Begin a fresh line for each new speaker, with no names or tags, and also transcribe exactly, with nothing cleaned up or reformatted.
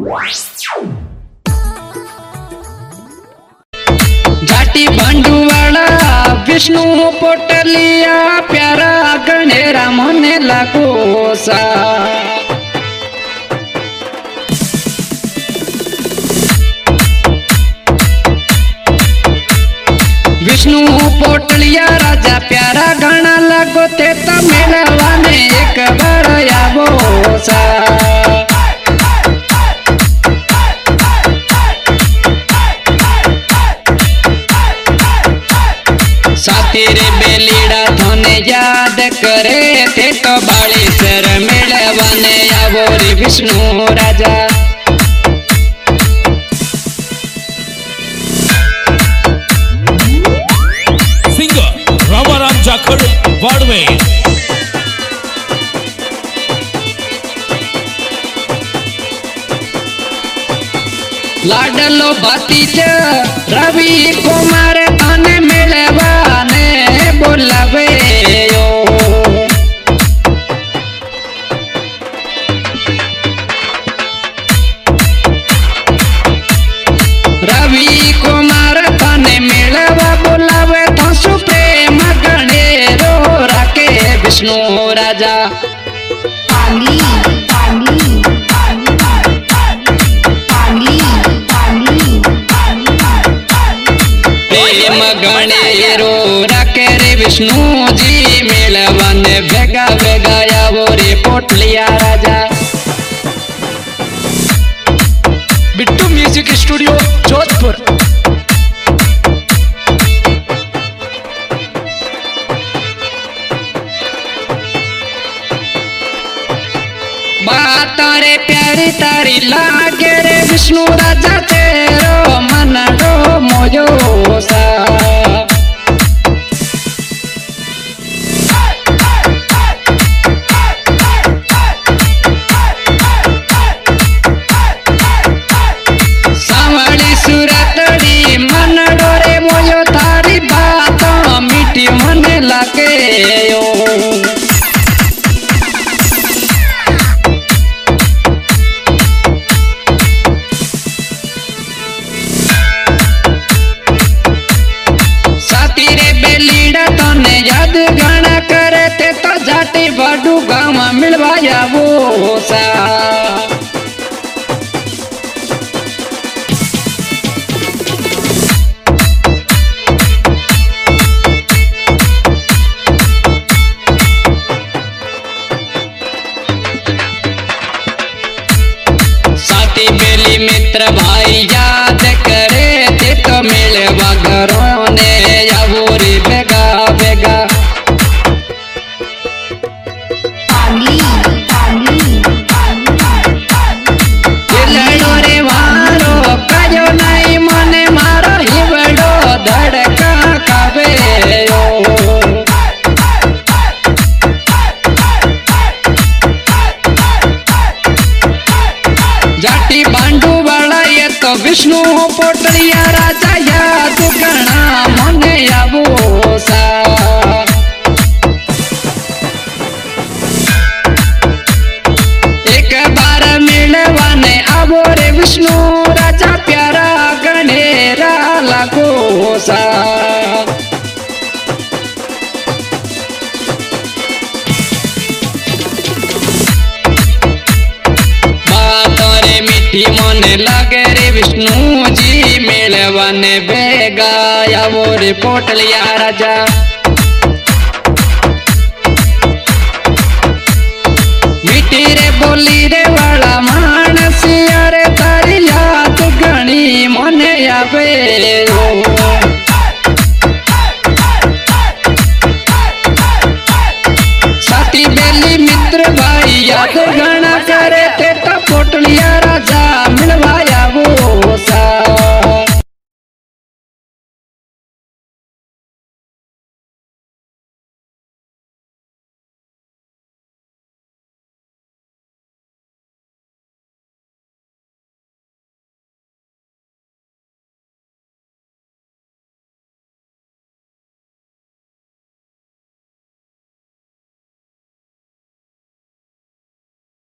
जाटी भांडुवाला विष्णु पोटलिया प्यारा गणेरा मने लागो सा विष्णु पोटलिया राजा प्यारा गणा लागो ते तो मेलवाने एक बार आवो सा साथी रे बेलीड़ा थाने याद करे ते तो बाली सर मेलवाने आवो रे विष्णु राजा।
रामाराम जाखड़ बाड़मेर।
लाडलो भतीज रवि कुमार थाने मेलवाने बोलावे यो रवि कुमार थाने मेलवा बोलावे तो सुप्रेम गणेरो राके विष्णु राजा।
पानी पानी
प्रेम गणेरो राके रे विष्णु जी मेलवाने भेगा भेगा आवो रे पोटलिया राजा।
Bittu music studio Jodhpur.
बात रे प्यारी तारी लागे रे विष्णु राजा तेरो मनडो मोयो सा सावली सुरतड़ी मनडो रे मोयो तारी बात मीठी मने लागे यो याद गाना करे ते तो जाटी बाडू गाँव मिलवाया वो सा साथी बेली मित्र भाई याद करे ते तो मिलवा घरों ने आवो रे बेगा बेगा।
पानी पानी
लड़ो रे मारो कायो नहीं मने मारो हिवड़ो धड़का कावे यो जाटी बांडू वाला ये तो विष्णु पोटलिया राजा याद गणा मने आवो सा एक बार मिलवाने आवो रे विष्णु राजा प्यारा गणेरा लागो सा। बात रे मीठी मने लागे रे विष्णु जी मेलवाने बेगा आवो रे पोटलिया राजा। मीठी रे बोली रे